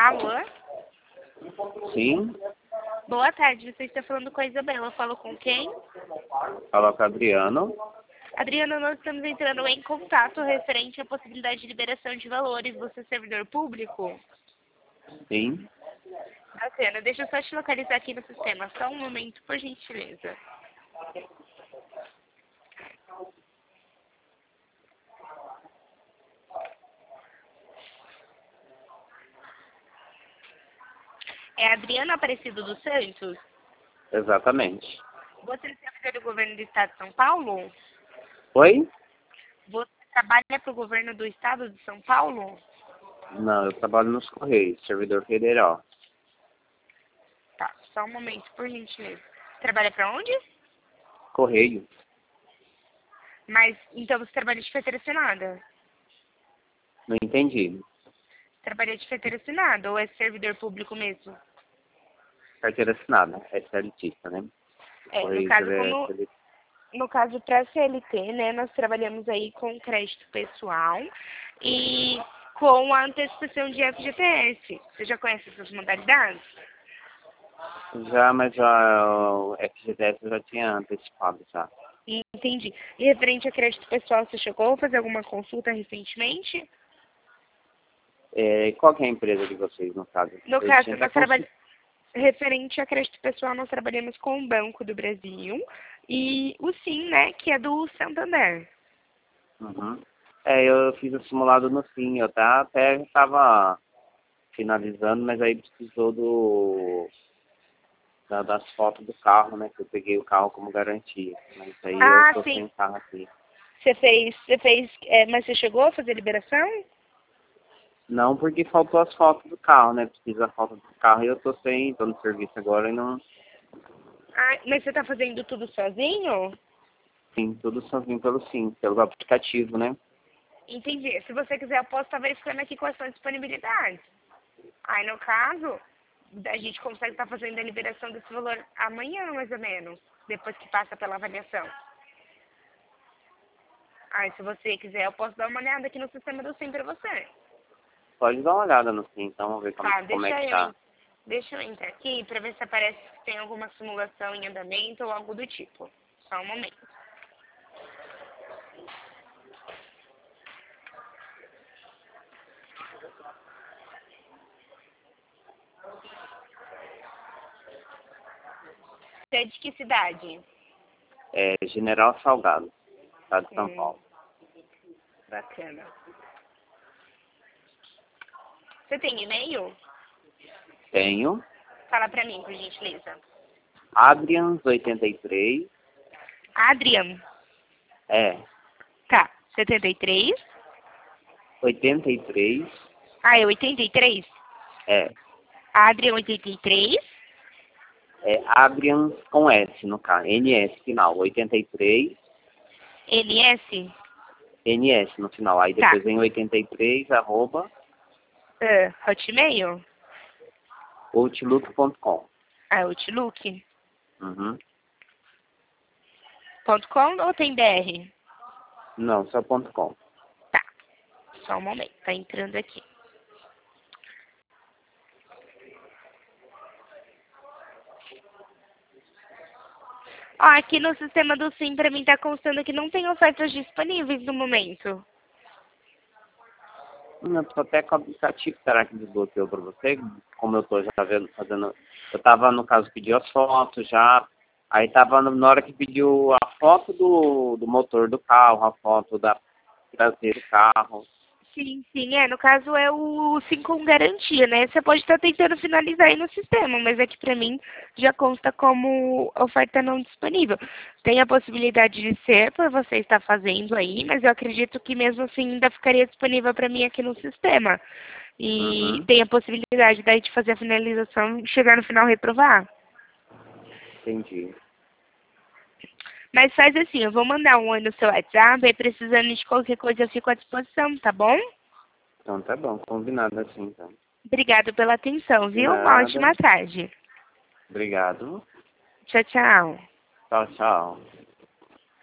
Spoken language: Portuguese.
Alô? Sim, Boa tarde, você está falando com a Isabela. Eu falo com quem? fala com o Adriano. Adriana, nós estamos entrando em contato referente à possibilidade de liberação de valores. Você é servidor público? Sim, Bacana, deixa eu só te localizar aqui no sistema. Só um momento, por gentileza. É Adriana Aparecido dos Santos? exatamente. Você é servidor do governo do estado de São Paulo? Oi? Você trabalha para o governo do estado de São Paulo? Não, eu trabalho nos Correios, servidor federal. Tá, só um momento, por gentileza. Trabalha para onde? Correio? Mas, então você trabalha de carteira assinada? Não entendi. Trabalha de carteira assinada ou é servidor público mesmo? Carteira assinada, é CLTista, né? É, no Correios, caso, ele é como CLT. no caso para CLT, né, nós trabalhamos aí com crédito pessoal e com a antecipação de FGTS. Você já conhece essas modalidades? Já, mas já o FGTS eu já tinha antecipado já. Entendi. E referente a crédito pessoal, você chegou a fazer alguma consulta recentemente? Qual que é a empresa de vocês, no caso? No Eu caso, tinha até nós trabalhamos referente a crédito pessoal, nós trabalhamos com o Banco do Brasil e o SIM, né, que é do Santander. Uhum. Eu fiz o simulado no fim, eu até estava finalizando, mas aí precisou das fotos do carro, né? Que eu peguei o carro como garantia. Mas aí eu Ah, tô sim. sem o carro aqui. Mas você chegou a fazer liberação? Não, porque faltou as fotos do carro, né? Precisa da foto do carro e eu tô no serviço agora e não. Ah, mas você está fazendo tudo sozinho? Sim, tudo sozinho pelo aplicativo, né? Entendi. Se você quiser, eu posso estar verificando aqui quais são as disponibilidades. Aí, no caso, a gente consegue estar fazendo a liberação desse valor amanhã, mais ou menos, depois que passa pela avaliação. Aí, se você quiser, eu posso dar uma olhada aqui no sistema do SIM para você. Pode dar uma olhada no fim, então vamos ver Tá, como é que tá. deixa eu entrar aqui para ver se aparece que tem alguma simulação em andamento ou algo do tipo. Só um momento. Você é de que cidade? É General Salgado, estado de São Paulo. Bacana. Você tem e-mail? Tenho Fala pra mim, por gentileza. Adrians83, Adrian. é, Tá. 73. 83, Ah, é 83? é, Adrian 83. Adrians com S no caso, NS final, 83, NS? NS no final, aí Tá. depois vem 83, @ Hotmail? outlook.com. Ah, Outlook? Uhum. .com ou tem BR? Não, só .com. Tá. Só um momento. Tá entrando aqui. Ó, aqui no sistema do SIM, pra mim tá constando que não tem ofertas disponíveis no momento. Eu tô até com o aplicativo, será que desbloqueou para você? Como eu tô já vendo, fazendo. Eu tava, no caso, pedi as fotos já. Aí tava na hora que pediu a foto do motor do carro, a foto da traseira do carro. Sim, sim, no caso é o SIM com garantia, né? Você pode estar tentando finalizar aí no sistema, mas aqui pra mim já consta como oferta não disponível. Tem a possibilidade de ser por você estar fazendo aí, mas eu acredito que mesmo assim ainda ficaria disponível pra mim aqui no sistema. E Uhum. tem a possibilidade daí de fazer a finalização e chegar no final reprovar. Entendi. Mas faz assim, eu vou mandar um oi no seu WhatsApp, aí precisando de qualquer coisa eu fico à disposição, tá bom? Então tá bom, combinado assim então. Obrigada pela atenção, De viu? Uma nada. ótima tarde. Obrigado. Tchau, tchau. Tchau, tchau.